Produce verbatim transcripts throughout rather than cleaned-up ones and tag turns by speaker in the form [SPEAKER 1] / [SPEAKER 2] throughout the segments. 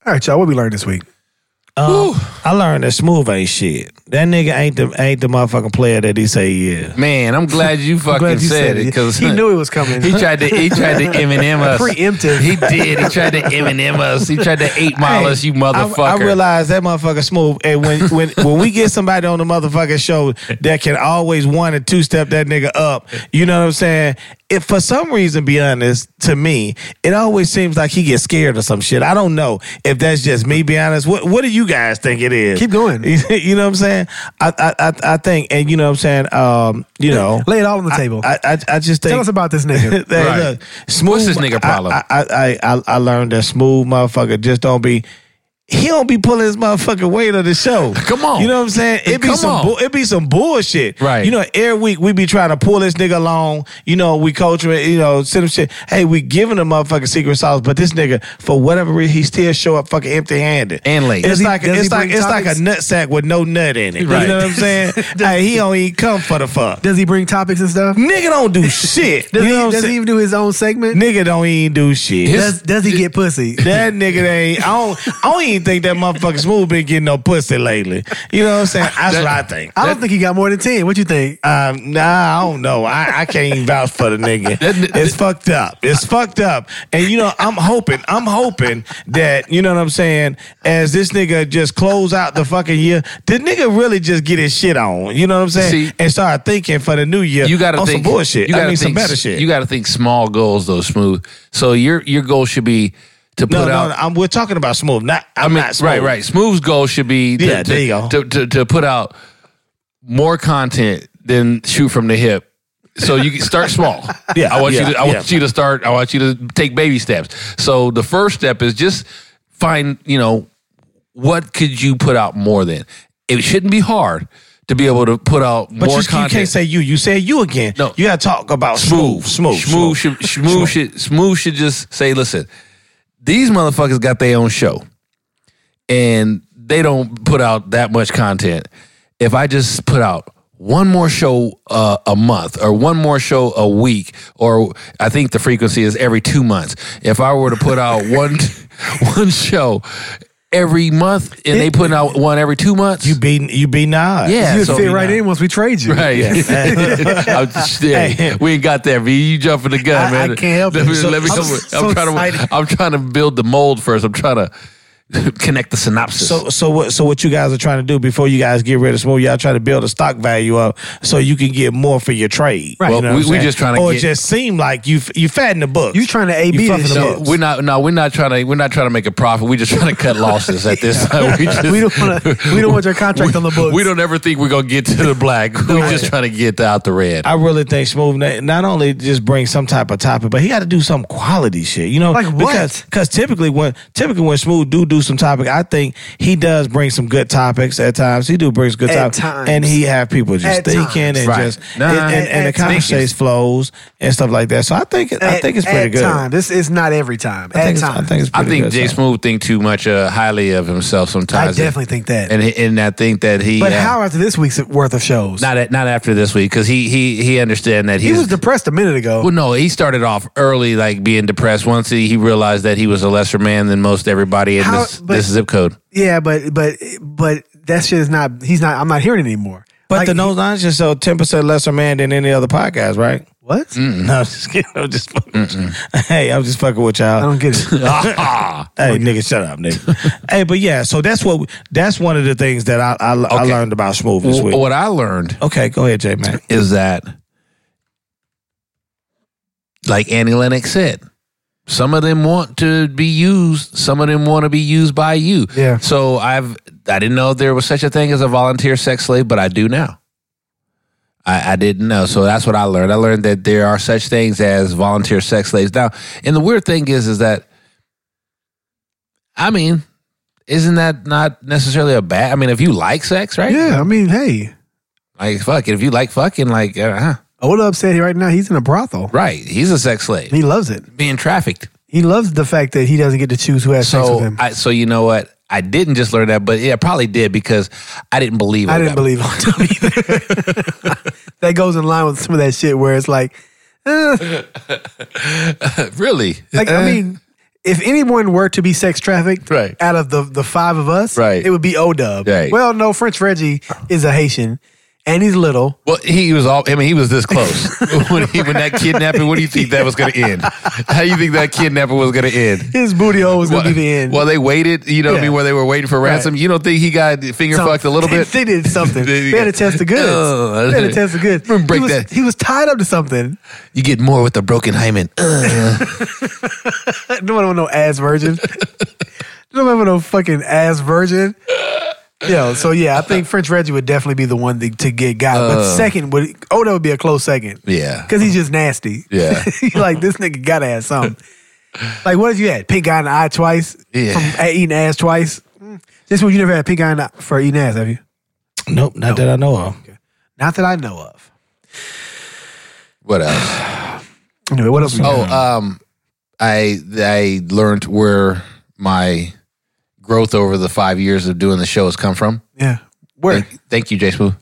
[SPEAKER 1] All right, y'all. What we learned this week?
[SPEAKER 2] Um, I learned that Smooth ain't shit. That nigga ain't the ain't the motherfucking player that he say he is.
[SPEAKER 3] Man, I'm glad you fucking
[SPEAKER 1] glad you
[SPEAKER 3] said,
[SPEAKER 1] said
[SPEAKER 3] it
[SPEAKER 1] it.
[SPEAKER 3] because
[SPEAKER 1] He knew it was coming.
[SPEAKER 3] He tried to he tried to Eminem us.
[SPEAKER 1] Preemptive.
[SPEAKER 3] He did. He tried to Eminem us. He tried to eight mile us. You motherfucker.
[SPEAKER 2] I, I realize that motherfucker Smooth. And when when when we get somebody on the motherfucking show that can always one and two step that nigga up, you know what I'm saying? If for some reason, be honest, to me, it always seems like he gets scared or some shit. I don't know if that's just me, be honest. What what do you guys think it is?
[SPEAKER 1] Keep going.
[SPEAKER 2] You know what I'm saying? I I I, I think, and you know what I'm saying. Um, you know,
[SPEAKER 1] lay it all on the table.
[SPEAKER 2] I I, I just think.
[SPEAKER 1] Tell us about this nigga.
[SPEAKER 2] Hey,
[SPEAKER 3] Right.
[SPEAKER 2] look, Smooth,
[SPEAKER 3] What's this nigga problem?
[SPEAKER 2] I I, I I I learned that Smooth motherfucker just don't be. He don't be pulling his motherfucking weight on the show.
[SPEAKER 3] Come on.
[SPEAKER 2] You know what I'm saying? It be
[SPEAKER 3] Come
[SPEAKER 2] some
[SPEAKER 3] on.
[SPEAKER 2] bu- it be some bullshit.
[SPEAKER 3] Right.
[SPEAKER 2] You know, every week we be trying to pull this nigga along. You know, we coach him, you know, send him shit. Hey, we giving him motherfucking secret sauce, but this nigga, for whatever reason, he still show up fucking empty handed.
[SPEAKER 3] And late.
[SPEAKER 2] It's
[SPEAKER 1] Does he-
[SPEAKER 2] like
[SPEAKER 1] does
[SPEAKER 2] it's
[SPEAKER 1] he
[SPEAKER 2] like
[SPEAKER 1] bring
[SPEAKER 2] it's like
[SPEAKER 1] topics?
[SPEAKER 2] a nut sack with no nut in it.
[SPEAKER 3] Right.
[SPEAKER 2] You know what I'm saying? Hey, he don't even come for the fuck.
[SPEAKER 1] Does he bring topics and stuff?
[SPEAKER 2] Nigga don't do shit.
[SPEAKER 1] Does,
[SPEAKER 2] you
[SPEAKER 1] he,
[SPEAKER 2] know what I'm
[SPEAKER 1] does he
[SPEAKER 2] saying?
[SPEAKER 1] even do his own segment?
[SPEAKER 2] Nigga don't even do shit.
[SPEAKER 1] Does, does he get pussy?
[SPEAKER 2] That nigga ain't. I don't. I don't even think that motherfucker Smooth been getting no pussy lately. You know what I'm saying? That's
[SPEAKER 3] That-
[SPEAKER 2] what I think.
[SPEAKER 1] I don't think he got more than ten. What you think?
[SPEAKER 2] Um, nah, I don't know. I, I can't even vouch for the nigga. It's fucked up. It's fucked up. And you know, I'm hoping. I'm hoping that you know what I'm saying. As this nigga just close out the fucking year, the nigga really just get his shit on. You know what I'm saying?
[SPEAKER 3] See,
[SPEAKER 2] and start thinking for the new year.
[SPEAKER 3] You got to
[SPEAKER 2] on
[SPEAKER 3] think
[SPEAKER 2] some bullshit.
[SPEAKER 3] You
[SPEAKER 2] I
[SPEAKER 3] gotta
[SPEAKER 2] mean, some
[SPEAKER 3] think,
[SPEAKER 2] better shit.
[SPEAKER 3] You got to think small goals though, Smooth. So your your goal should be to put
[SPEAKER 2] no, no,
[SPEAKER 3] out.
[SPEAKER 2] no, I'm, we're talking about Smooth. Not. I'm
[SPEAKER 3] I mean,
[SPEAKER 2] not Smooth.
[SPEAKER 3] right, right. Smooth's goal should be to,
[SPEAKER 2] Yeah,
[SPEAKER 3] to,
[SPEAKER 2] there you go.
[SPEAKER 3] To, to, to put out more content than shoot from the hip. So you can start small.
[SPEAKER 2] Yeah,
[SPEAKER 3] I want
[SPEAKER 2] yeah,
[SPEAKER 3] you to. I
[SPEAKER 2] yeah.
[SPEAKER 3] want you to start. I want you to take baby steps. So the first step is just find. You know, what could you put out more than? It shouldn't be hard to be able to put out
[SPEAKER 2] But
[SPEAKER 3] more
[SPEAKER 2] you,
[SPEAKER 3] content.
[SPEAKER 2] you can't say you. You say you again.
[SPEAKER 3] No.
[SPEAKER 2] You got to talk about smooth, smooth,
[SPEAKER 3] Smooth should smooth should smooth should just say, listen, these motherfuckers got their own show, and they don't put out that much content. If I just put out one more show uh, a month, or one more show a week, or I think the frequency is every two months. If I were to put out one one show every month, and they put out one every two months,
[SPEAKER 2] You be you be not.
[SPEAKER 3] Yeah,
[SPEAKER 1] You'd
[SPEAKER 3] so-
[SPEAKER 1] fit right in once we trade you.
[SPEAKER 3] right. I'm just- yeah, we ain't got that. B. You jumping the gun,
[SPEAKER 1] I- I
[SPEAKER 3] man.
[SPEAKER 1] can't help
[SPEAKER 3] let
[SPEAKER 1] it.
[SPEAKER 3] Me,
[SPEAKER 1] So-
[SPEAKER 3] let me
[SPEAKER 1] I'm
[SPEAKER 3] come.
[SPEAKER 1] so
[SPEAKER 3] I'm trying
[SPEAKER 1] excited.
[SPEAKER 3] to. I'm trying to build the mold first. I'm trying to connect the synopsis.
[SPEAKER 2] So so what so what you guys are trying to do before you guys get rid of Smooth, y'all try to build a stock value up so you can get more for your trade.
[SPEAKER 1] Right.
[SPEAKER 3] Well,
[SPEAKER 2] You know what
[SPEAKER 3] we-
[SPEAKER 2] I'm
[SPEAKER 3] we
[SPEAKER 2] saying?
[SPEAKER 3] just trying to
[SPEAKER 2] Or
[SPEAKER 3] get-
[SPEAKER 2] it just seem like you you fatten the books.
[SPEAKER 1] You trying to A B
[SPEAKER 2] You
[SPEAKER 1] this
[SPEAKER 2] fucking
[SPEAKER 1] shit.
[SPEAKER 2] the
[SPEAKER 3] no,
[SPEAKER 2] books.
[SPEAKER 3] we're not. No, we're not trying to. We're not trying to make a profit. We're just trying to cut losses at this time. We, just,
[SPEAKER 1] We don't want to. We don't want your contract
[SPEAKER 3] we,
[SPEAKER 1] on the books.
[SPEAKER 3] We don't ever think we're gonna get to the black. We're just trying to get out the red.
[SPEAKER 2] I really think Smooth not- not only just bring some type of topic, but he got to do some quality shit. You know,
[SPEAKER 1] Like what?
[SPEAKER 2] Because because typically when typically when Smooth do do some topic, I think he does bring some good topics at times. He do brings good
[SPEAKER 1] At
[SPEAKER 2] topics,
[SPEAKER 1] times.
[SPEAKER 2] and he have people just
[SPEAKER 1] At
[SPEAKER 2] thinking
[SPEAKER 1] times.
[SPEAKER 2] and
[SPEAKER 3] Right.
[SPEAKER 2] just
[SPEAKER 3] Nah,
[SPEAKER 2] and, and, and
[SPEAKER 1] at
[SPEAKER 2] the conversation
[SPEAKER 3] times.
[SPEAKER 2] flows and stuff like that. So I think it, I
[SPEAKER 1] At-
[SPEAKER 2] think it's pretty
[SPEAKER 1] at
[SPEAKER 2] good.
[SPEAKER 1] Time. This is not every time.
[SPEAKER 2] I
[SPEAKER 1] At
[SPEAKER 2] think, it's, I
[SPEAKER 1] time.
[SPEAKER 2] think it's
[SPEAKER 3] I
[SPEAKER 2] pretty
[SPEAKER 3] think
[SPEAKER 2] good.
[SPEAKER 3] Jay
[SPEAKER 2] so.
[SPEAKER 3] Smooth think too much uh, highly of himself
[SPEAKER 1] I
[SPEAKER 3] sometimes.
[SPEAKER 1] definitely think that.
[SPEAKER 3] and and I think that he.
[SPEAKER 1] but
[SPEAKER 3] uh,
[SPEAKER 1] how after this week's worth of shows?
[SPEAKER 3] Not at, not after this week, because he he he understand that
[SPEAKER 1] he
[SPEAKER 3] he's,
[SPEAKER 1] was depressed a minute ago.
[SPEAKER 3] Well, no, he started off early, like being depressed. Once he, he realized that he was a lesser man than most everybody in
[SPEAKER 1] How-
[SPEAKER 3] this
[SPEAKER 1] but-
[SPEAKER 3] this zip code.
[SPEAKER 1] Yeah, but but but that shit is not. He's not. I'm not hearing it anymore.
[SPEAKER 2] But
[SPEAKER 1] Like,
[SPEAKER 2] the No Nonsense just so ten percent lesser man than any other podcast, right?
[SPEAKER 1] what?
[SPEAKER 2] No, I'm just kidding. I'm just fucking with you. Hey, I'm just fucking with y'all.
[SPEAKER 1] I don't get it.
[SPEAKER 2] Hey, nigga, shut up, nigga. Hey, but yeah, so that's what we, that's one of the things that I I, I
[SPEAKER 3] Okay.
[SPEAKER 2] learned about Smooth this week.
[SPEAKER 3] What I learned
[SPEAKER 2] Okay, go ahead, J man.
[SPEAKER 3] is that, like Annie Lennox said, some of them want to be used. Some of them want to be used by you.
[SPEAKER 1] Yeah.
[SPEAKER 3] So I've I didn't know there was such a thing as a volunteer sex slave, but I do now. I, I didn't know. So that's what I learned. I learned that there are such things as volunteer sex slaves. Now, and the weird thing is, is that, I mean, isn't that not necessarily a bad, I mean, if you like sex, right?
[SPEAKER 1] Yeah, I mean, hey,
[SPEAKER 3] Like, fuck it. If you like fucking, like, uh, huh.
[SPEAKER 1] Ola upset right now. He's in a brothel.
[SPEAKER 3] Right. He's a sex slave.
[SPEAKER 1] He loves it.
[SPEAKER 3] Being trafficked.
[SPEAKER 1] He loves the fact that he doesn't get to choose who has sex with
[SPEAKER 3] So,
[SPEAKER 1] him.
[SPEAKER 3] I, so you know what? I didn't just learn that, but yeah, I probably did because I didn't believe it.
[SPEAKER 1] I didn't believe him either. That goes in line with some of that shit where it's like, eh,
[SPEAKER 3] Really?
[SPEAKER 1] like I mean, if anyone were to be sex trafficked
[SPEAKER 3] Right.
[SPEAKER 1] out of the, the five of us,
[SPEAKER 3] Right.
[SPEAKER 1] it would be O-Dub.
[SPEAKER 3] Right.
[SPEAKER 1] Well, no, French Reggie is a Haitian, and he's little.
[SPEAKER 3] Well, he was all. I mean, he was this close when he, when that kidnapping. What do you think that was going to end? How do you think that kidnapping was going to end?
[SPEAKER 1] His booty hole was going to be the end.
[SPEAKER 3] Well, they waited. You know what I
[SPEAKER 1] Yeah.
[SPEAKER 3] mean? Where they were waiting for ransom.
[SPEAKER 1] Right.
[SPEAKER 3] You don't think he got finger
[SPEAKER 1] Some-
[SPEAKER 3] fucked a little
[SPEAKER 1] they,
[SPEAKER 3] bit?
[SPEAKER 1] They did something.
[SPEAKER 3] They-
[SPEAKER 1] They had to test the goods.
[SPEAKER 3] Oh,
[SPEAKER 1] they had to test the goods.
[SPEAKER 3] Break
[SPEAKER 1] he, was,
[SPEAKER 3] that.
[SPEAKER 1] he was tied up to something.
[SPEAKER 3] You get more with the broken hymen. Uh.
[SPEAKER 1] No one want no ass virgin. No one want no fucking ass virgin. Yo, so yeah, I think French Reggie would definitely be the one to, to get got. But
[SPEAKER 3] Uh.
[SPEAKER 1] second, would Odo would be a close second.
[SPEAKER 3] Yeah.
[SPEAKER 1] Because he's just nasty.
[SPEAKER 3] Yeah.
[SPEAKER 1] Like, this nigga gotta have something. Like, what if you had pink eye in the eye twice?
[SPEAKER 3] Yeah.
[SPEAKER 1] From eating ass twice? Mm. This one, you never had pink eye in the, for eating ass, have you?
[SPEAKER 2] Nope, not that I know of.
[SPEAKER 1] Not that I know of.
[SPEAKER 3] What else?
[SPEAKER 1] Anyway, what else we
[SPEAKER 3] Oh,
[SPEAKER 1] got?
[SPEAKER 3] um, I I learned where my growth over the five years of doing the show has come from.
[SPEAKER 1] yeah. Where?
[SPEAKER 3] Thank, thank you, J Smooth.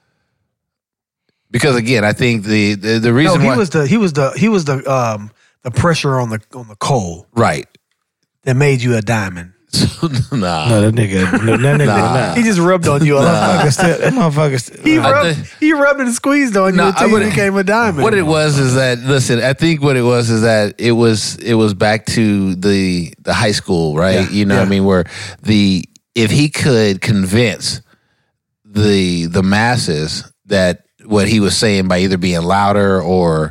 [SPEAKER 3] Because again, I think the the, the
[SPEAKER 1] No,
[SPEAKER 3] reason
[SPEAKER 1] he
[SPEAKER 3] why
[SPEAKER 1] was the he was the he was the um the pressure on the on the coal
[SPEAKER 3] right.
[SPEAKER 1] that made you a diamond.
[SPEAKER 3] nah.
[SPEAKER 2] No, that nigga, no, that nigga,
[SPEAKER 3] Nah.
[SPEAKER 2] nah.
[SPEAKER 1] He just rubbed on you a lot.
[SPEAKER 2] Motherfucker still, that motherfucker still,
[SPEAKER 1] He
[SPEAKER 3] I
[SPEAKER 1] rubbed,
[SPEAKER 3] think-
[SPEAKER 1] he rubbed and squeezed on you
[SPEAKER 3] No, I
[SPEAKER 1] until you
[SPEAKER 3] would've-
[SPEAKER 1] became a diamond.
[SPEAKER 3] What it was is that listen, I think what it was is that it was it was back to the the high school, right?
[SPEAKER 1] Yeah,
[SPEAKER 3] You know what I
[SPEAKER 1] yeah.
[SPEAKER 3] mean, where the if he could convince the the masses that what he was saying by either being louder or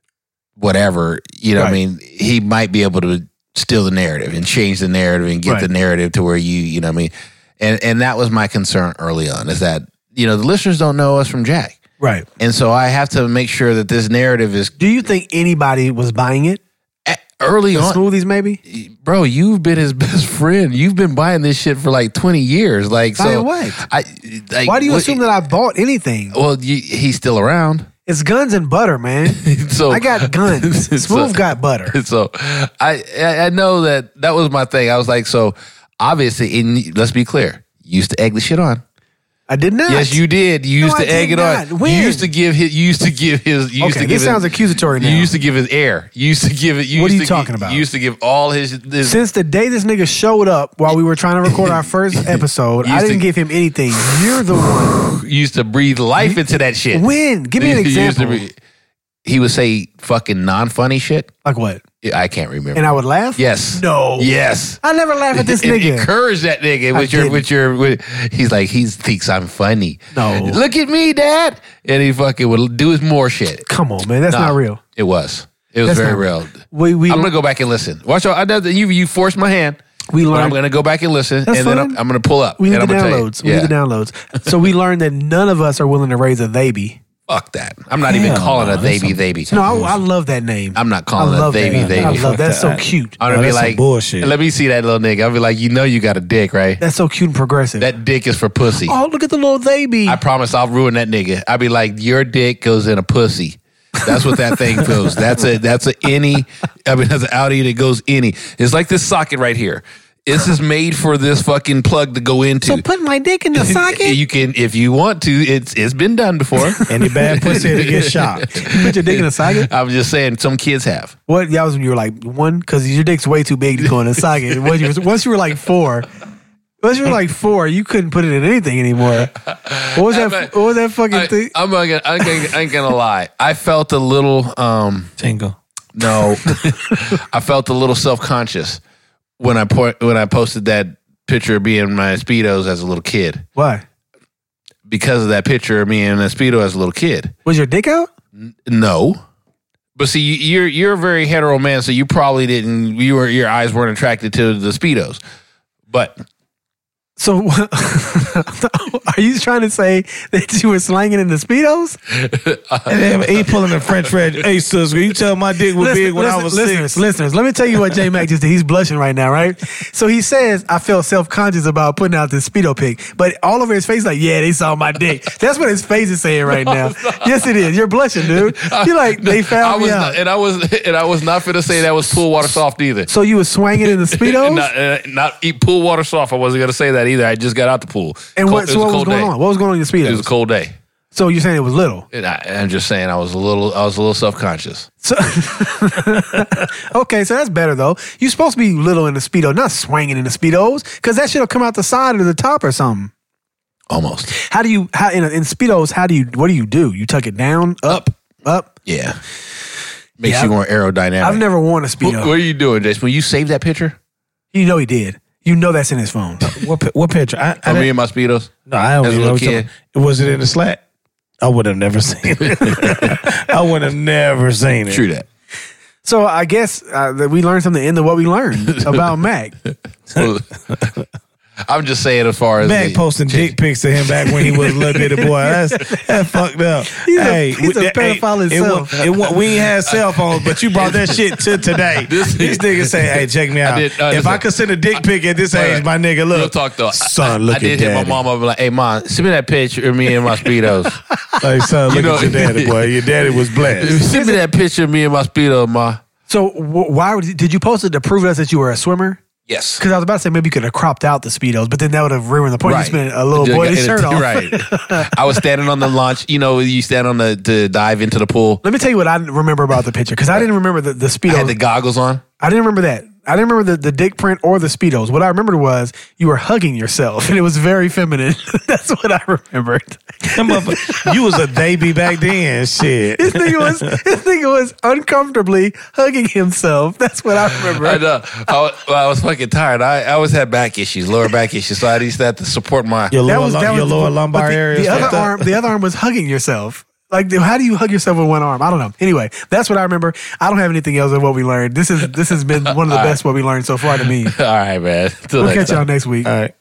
[SPEAKER 3] whatever, you know what I
[SPEAKER 1] Right.
[SPEAKER 3] mean, he might be able to steal the narrative and change the narrative and get
[SPEAKER 1] Right.
[SPEAKER 3] the narrative to where you, you know what I mean? And and that was my concern early on, is that, you know, the listeners don't know us from Jack.
[SPEAKER 1] Right.
[SPEAKER 3] And so I have to make sure that this narrative is
[SPEAKER 1] Do you think anybody was buying it?
[SPEAKER 3] early
[SPEAKER 1] The
[SPEAKER 3] on.
[SPEAKER 1] smoothies, maybe?
[SPEAKER 3] Bro, you've been his best friend. You've been buying this shit for like twenty years. Like, so
[SPEAKER 1] Buying what?
[SPEAKER 3] I, like,
[SPEAKER 1] Why do you
[SPEAKER 3] what-
[SPEAKER 1] assume that I bought anything?
[SPEAKER 3] Well, you, he's still around.
[SPEAKER 1] It's guns and butter, man.
[SPEAKER 3] So
[SPEAKER 1] I got guns. Smooth
[SPEAKER 3] so-
[SPEAKER 1] got butter.
[SPEAKER 3] So I I I know that that was my thing. I was like, so obviously, and let's be clear, you used to egg the shit on.
[SPEAKER 1] I did not.
[SPEAKER 3] Yes, you did. You used
[SPEAKER 1] No,
[SPEAKER 3] to
[SPEAKER 1] I
[SPEAKER 3] egg
[SPEAKER 1] did
[SPEAKER 3] it
[SPEAKER 1] not.
[SPEAKER 3] on.
[SPEAKER 1] When?
[SPEAKER 3] You used to give his. You used to give his. You used
[SPEAKER 1] Okay,
[SPEAKER 3] to give
[SPEAKER 1] this sounds
[SPEAKER 3] his,
[SPEAKER 1] accusatory now.
[SPEAKER 3] You used to give his air. You used to give it. You
[SPEAKER 1] What are
[SPEAKER 3] used
[SPEAKER 1] you
[SPEAKER 3] to
[SPEAKER 1] talking
[SPEAKER 3] gi-
[SPEAKER 1] about?
[SPEAKER 3] You used to give all his. his
[SPEAKER 1] Since the day this nigga showed up while we were trying to record our first episode,
[SPEAKER 3] You
[SPEAKER 1] I
[SPEAKER 3] used
[SPEAKER 1] didn't
[SPEAKER 3] to-
[SPEAKER 1] give him anything. You're the one.
[SPEAKER 3] you used to breathe life into that shit.
[SPEAKER 1] When? Give me an
[SPEAKER 3] He used to
[SPEAKER 1] example.
[SPEAKER 3] be- He would say fucking non-funny shit.
[SPEAKER 1] Like what?
[SPEAKER 3] I can't remember.
[SPEAKER 1] And I would laugh?
[SPEAKER 3] yes.
[SPEAKER 1] No.
[SPEAKER 3] Yes.
[SPEAKER 1] I never laugh at this
[SPEAKER 3] And
[SPEAKER 1] nigga.
[SPEAKER 3] encourage that nigga
[SPEAKER 1] I
[SPEAKER 3] with your
[SPEAKER 1] didn't.
[SPEAKER 3] with your with, he's like he thinks I'm funny.
[SPEAKER 1] No.
[SPEAKER 3] Look at me, Dad. And he fucking would do his more shit.
[SPEAKER 1] Come on, man. That's
[SPEAKER 3] Nah,
[SPEAKER 1] not real.
[SPEAKER 3] It was. It was
[SPEAKER 1] That's
[SPEAKER 3] very
[SPEAKER 1] not
[SPEAKER 3] real.
[SPEAKER 1] We we
[SPEAKER 3] I'm gonna go back and listen. Watch out. I know that you you forced my hand.
[SPEAKER 1] we
[SPEAKER 3] But I'm
[SPEAKER 1] learned
[SPEAKER 3] gonna go back and listen,
[SPEAKER 1] That's
[SPEAKER 3] and then
[SPEAKER 1] fine.
[SPEAKER 3] I'm, I'm gonna pull up.
[SPEAKER 1] we need
[SPEAKER 3] and
[SPEAKER 1] the
[SPEAKER 3] I'm gonna tell you.
[SPEAKER 1] downloads. We
[SPEAKER 3] Yeah.
[SPEAKER 1] need the downloads. So we learned that none of us are willing to raise a baby.
[SPEAKER 3] Fuck that. I'm not even
[SPEAKER 2] Hell
[SPEAKER 3] calling
[SPEAKER 2] no,
[SPEAKER 3] a
[SPEAKER 2] that's
[SPEAKER 3] baby
[SPEAKER 2] some-
[SPEAKER 3] baby.
[SPEAKER 1] No, I, I love that name.
[SPEAKER 3] I'm not
[SPEAKER 1] I
[SPEAKER 3] calling it
[SPEAKER 1] love
[SPEAKER 3] baby
[SPEAKER 1] that.
[SPEAKER 3] baby.
[SPEAKER 1] I love
[SPEAKER 2] Fuck
[SPEAKER 1] that's so
[SPEAKER 2] that.
[SPEAKER 1] cute.
[SPEAKER 3] I'm gonna
[SPEAKER 2] Oh,
[SPEAKER 3] be
[SPEAKER 2] that's some
[SPEAKER 3] like
[SPEAKER 2] bullshit.
[SPEAKER 3] Let me see that little nigga. I'll be like, you know, you got a dick, right?
[SPEAKER 1] That's so cute and progressive.
[SPEAKER 3] That dick is for pussy.
[SPEAKER 1] oh, look at the little baby.
[SPEAKER 3] I promise I'll ruin that nigga. I'll be like, your dick goes in a pussy. That's what that thing goes. That's a that's a any. I mean, that's an Audi that goes any. It's like this socket right here. This is made for this fucking plug to go into.
[SPEAKER 1] so put my dick in the socket.
[SPEAKER 3] You can, if you want to. It's it's been done before.
[SPEAKER 2] Any bad pussy to get shot.
[SPEAKER 1] You put your dick in the socket.
[SPEAKER 3] I'm just saying, some kids have.
[SPEAKER 1] What? That was when you were like one, because your dick's way too big to go in the socket. Once you, were- once you were like four, once you were like four, you couldn't put it in anything anymore. What was that?
[SPEAKER 3] but-
[SPEAKER 1] What was that fucking
[SPEAKER 3] I,
[SPEAKER 1] thing?
[SPEAKER 3] I'm not gonna, I'm gonna, I ain't gonna lie. I felt a little. um
[SPEAKER 2] Tingle.
[SPEAKER 3] No, I felt a little self conscious when I po- when I posted that picture of me in my Speedos as a little kid,
[SPEAKER 1] Why?
[SPEAKER 3] because of that picture of me in a Speedo as a little kid.
[SPEAKER 1] Was your dick out?
[SPEAKER 3] No, but see, you- you're you're a very hetero man, so you probably didn't. You were your eyes weren't attracted to the Speedos, but
[SPEAKER 1] So, are you trying to say that you were slanging in the Speedos?
[SPEAKER 2] And then he pulling the French red. Hey, sis, will you tell my dick was big when I was
[SPEAKER 1] listeners,
[SPEAKER 2] six?
[SPEAKER 1] listeners, let me tell you what J Mac just did. He's blushing right now, right? So he says, I felt self-conscious about putting out this Speedo pic, but all over his face, like, yeah, they saw my dick. That's what his face is saying right now. Yes, it is. You're blushing, dude. You're like, they
[SPEAKER 3] I
[SPEAKER 1] found me
[SPEAKER 3] was
[SPEAKER 1] out.
[SPEAKER 3] not, and I was and I was not finna say that was pool water soft either.
[SPEAKER 1] So you was swinging in the Speedos?
[SPEAKER 3] not, uh, not eat pool water soft. I wasn't gonna say that either. I just got out the pool.
[SPEAKER 1] and
[SPEAKER 3] Cold-
[SPEAKER 1] what,
[SPEAKER 3] it
[SPEAKER 1] so
[SPEAKER 3] was a
[SPEAKER 1] what was
[SPEAKER 3] cold
[SPEAKER 1] going
[SPEAKER 3] day.
[SPEAKER 1] on? What was going on in your Speedos?
[SPEAKER 3] It was a cold day.
[SPEAKER 1] So you're saying it was little?
[SPEAKER 3] And I, I'm just saying I was a little I was a little self conscious.
[SPEAKER 1] So, okay, so that's better though. You're supposed to be little in the Speedo, not swinging in the Speedos, because that shit'll come out the side or the top or something.
[SPEAKER 3] Almost.
[SPEAKER 1] How do you? How in, in Speedos? How do you? What do you do? You tuck it down, up, up.
[SPEAKER 3] Yeah. Makes
[SPEAKER 1] Yeah,
[SPEAKER 3] you more aerodynamic.
[SPEAKER 1] I've never worn a Speedo.
[SPEAKER 3] What, what are you doing, Jason? When you save that picture?
[SPEAKER 1] You know he did. You know that's in his phone.
[SPEAKER 2] What pi- what picture? I, I
[SPEAKER 3] Of me
[SPEAKER 2] didn't-
[SPEAKER 3] and my Speedos?
[SPEAKER 2] no, I don't
[SPEAKER 3] as a
[SPEAKER 2] even know.
[SPEAKER 3] little
[SPEAKER 2] what you're
[SPEAKER 3] kid?
[SPEAKER 2] talking- Was it in the Slack? I would have never seen it. I would have never seen it.
[SPEAKER 3] True that.
[SPEAKER 1] So I guess uh, that we learned something into what we learned about Mac.
[SPEAKER 3] I'm just saying as far as
[SPEAKER 2] Mac
[SPEAKER 3] the-
[SPEAKER 2] posting dick pics to him back when he was a little bitty boy. That's, that's fucked up.
[SPEAKER 1] He's a- he's a
[SPEAKER 2] we-
[SPEAKER 1] pedophile
[SPEAKER 2] it
[SPEAKER 1] himself.
[SPEAKER 2] wa- It, wa- we ain't had cell phones, but you brought that shit to today.
[SPEAKER 3] This-
[SPEAKER 2] These niggas say, "Hey, check me out.
[SPEAKER 3] did- uh,
[SPEAKER 2] if
[SPEAKER 3] listen.
[SPEAKER 2] I could send a dick pic at this age, my nigga,
[SPEAKER 3] Real
[SPEAKER 2] look,
[SPEAKER 3] talk though.
[SPEAKER 2] son,
[SPEAKER 3] I,
[SPEAKER 2] look
[SPEAKER 3] I did
[SPEAKER 2] at
[SPEAKER 3] hit my
[SPEAKER 2] daddy.
[SPEAKER 3] mom up and be like, hey mom, send me that picture of me and my Speedos.
[SPEAKER 2] Like, son, look
[SPEAKER 3] know-
[SPEAKER 2] at your daddy, boy. Your daddy was blessed."
[SPEAKER 3] Send me that picture of me and my Speedo, ma.
[SPEAKER 1] So wh- why would, did you post it to prove to us that you were a swimmer?
[SPEAKER 3] Yes.
[SPEAKER 1] Because I was about to say maybe you could have cropped out the Speedos, but then that would have ruined the point. You spent a little
[SPEAKER 3] Just
[SPEAKER 1] boy's
[SPEAKER 3] got-
[SPEAKER 1] shirt off.
[SPEAKER 3] Right. I was standing on the launch. You know, you stand on the to dive into the pool.
[SPEAKER 1] Let me tell you what I remember about the picture, because I didn't remember the, the
[SPEAKER 3] I
[SPEAKER 1] Speedos.
[SPEAKER 3] had the goggles on.
[SPEAKER 1] I didn't remember that. I didn't remember the, the dick print or the Speedos. What I remembered was you were hugging yourself, and it was very feminine. That's what I remembered.
[SPEAKER 2] That motherfucker- you was a baby back then, shit.
[SPEAKER 1] This nigga was this nigga was uncomfortably hugging himself. That's what I remember.
[SPEAKER 3] I know. I was, well, I was fucking tired. I, I always had back issues, lower back issues, so I used to have to support my.
[SPEAKER 2] Your
[SPEAKER 1] That
[SPEAKER 2] lower,
[SPEAKER 1] was
[SPEAKER 2] lu-
[SPEAKER 1] that
[SPEAKER 2] your
[SPEAKER 1] was
[SPEAKER 2] lower
[SPEAKER 1] but
[SPEAKER 2] lumbar
[SPEAKER 1] the,
[SPEAKER 2] area.
[SPEAKER 1] The other
[SPEAKER 2] fucked up.
[SPEAKER 1] arm, the other arm was hugging yourself. Like, how do you hug yourself with one arm? I don't know. Anyway, that's what I remember. I don't have anything else of what we learned. This is this has been one of the best what we learned so far to me.
[SPEAKER 3] All right, man. Till
[SPEAKER 1] We'll
[SPEAKER 3] next
[SPEAKER 1] catch y'all
[SPEAKER 3] time.
[SPEAKER 1] next week.
[SPEAKER 2] All right.